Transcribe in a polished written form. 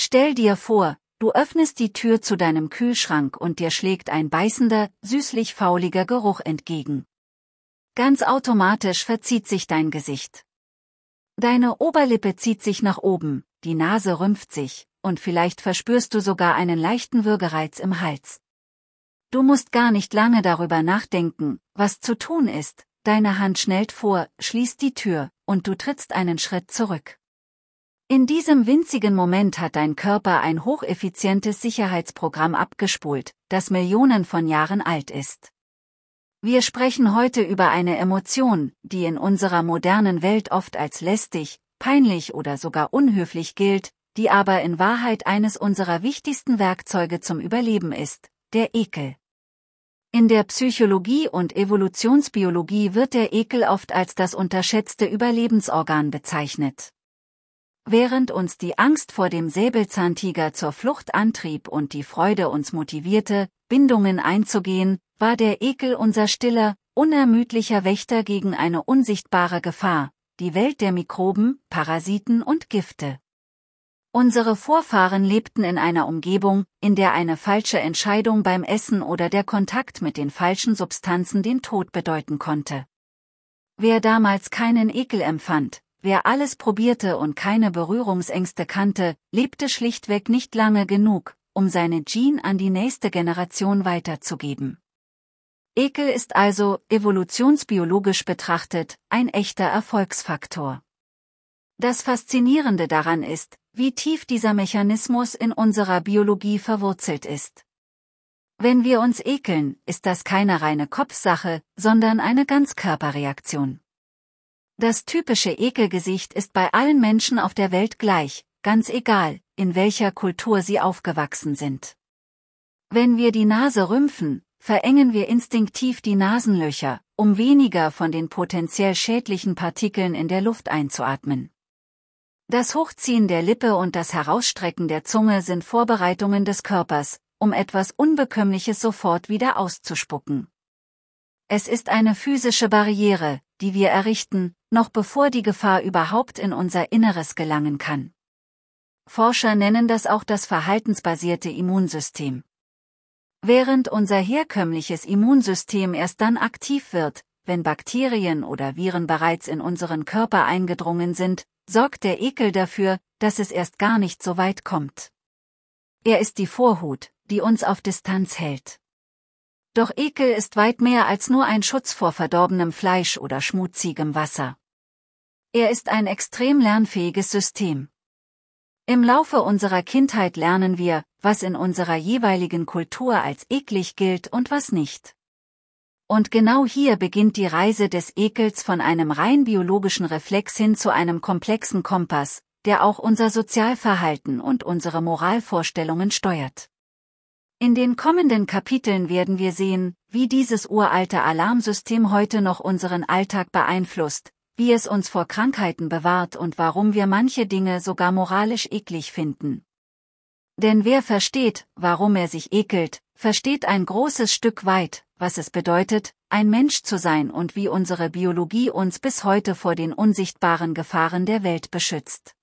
Stell dir vor, du öffnest die Tür zu deinem Kühlschrank und dir schlägt ein beißender, süßlich-fauliger Geruch entgegen. Ganz automatisch verzieht sich dein Gesicht. Deine Oberlippe zieht sich nach oben, die Nase rümpft sich, und vielleicht verspürst du sogar einen leichten Würgereiz im Hals. Du musst gar nicht lange darüber nachdenken, was zu tun ist, deine Hand schnellt vor, schließt die Tür, und du trittst einen Schritt zurück. In diesem winzigen Moment hat dein Körper ein hocheffizientes Sicherheitsprogramm abgespult, das Millionen von Jahren alt ist. Wir sprechen heute über eine Emotion, die in unserer modernen Welt oft als lästig, peinlich oder sogar unhöflich gilt, die aber in Wahrheit eines unserer wichtigsten Werkzeuge zum Überleben ist, der Ekel. In der Psychologie und Evolutionsbiologie wird der Ekel oft als das unterschätzte Überlebensorgan bezeichnet. Während uns die Angst vor dem Säbelzahntiger zur Flucht antrieb und die Freude uns motivierte, Bindungen einzugehen, war der Ekel unser stiller, unermüdlicher Wächter gegen eine unsichtbare Gefahr, die Welt der Mikroben, Parasiten und Gifte. Unsere Vorfahren lebten in einer Umgebung, in der eine falsche Entscheidung beim Essen oder der Kontakt mit den falschen Substanzen den Tod bedeuten konnte. Wer damals keinen Ekel empfand, wer alles probierte und keine Berührungsängste kannte, lebte schlichtweg nicht lange genug, um seine Gene an die nächste Generation weiterzugeben. Ekel ist also, evolutionsbiologisch betrachtet, ein echter Erfolgsfaktor. Das Faszinierende daran ist, wie tief dieser Mechanismus in unserer Biologie verwurzelt ist. Wenn wir uns ekeln, ist das keine reine Kopfsache, sondern eine Ganzkörperreaktion. Das typische Ekelgesicht ist bei allen Menschen auf der Welt gleich, ganz egal, in welcher Kultur sie aufgewachsen sind. Wenn wir die Nase rümpfen, verengen wir instinktiv die Nasenlöcher, um weniger von den potenziell schädlichen Partikeln in der Luft einzuatmen. Das Hochziehen der Lippe und das Herausstrecken der Zunge sind Vorbereitungen des Körpers, um etwas Unbekömmliches sofort wieder auszuspucken. Es ist eine physische Barriere, die wir errichten, noch bevor die Gefahr überhaupt in unser Inneres gelangen kann. Forscher nennen das auch das verhaltensbasierte Immunsystem. Während unser herkömmliches Immunsystem erst dann aktiv wird, wenn Bakterien oder Viren bereits in unseren Körper eingedrungen sind, sorgt der Ekel dafür, dass es erst gar nicht so weit kommt. Er ist die Vorhut, die uns auf Distanz hält. Doch Ekel ist weit mehr als nur ein Schutz vor verdorbenem Fleisch oder schmutzigem Wasser. Er ist ein extrem lernfähiges System. Im Laufe unserer Kindheit lernen wir, was in unserer jeweiligen Kultur als eklig gilt und was nicht. Und genau hier beginnt die Reise des Ekels von einem rein biologischen Reflex hin zu einem komplexen Kompass, der auch unser Sozialverhalten und unsere Moralvorstellungen steuert. In den kommenden Kapiteln werden wir sehen, wie dieses uralte Alarmsystem heute noch unseren Alltag beeinflusst, wie es uns vor Krankheiten bewahrt und warum wir manche Dinge sogar moralisch eklig finden. Denn wer versteht, warum er sich ekelt, versteht ein großes Stück weit, was es bedeutet, ein Mensch zu sein und wie unsere Biologie uns bis heute vor den unsichtbaren Gefahren der Welt beschützt.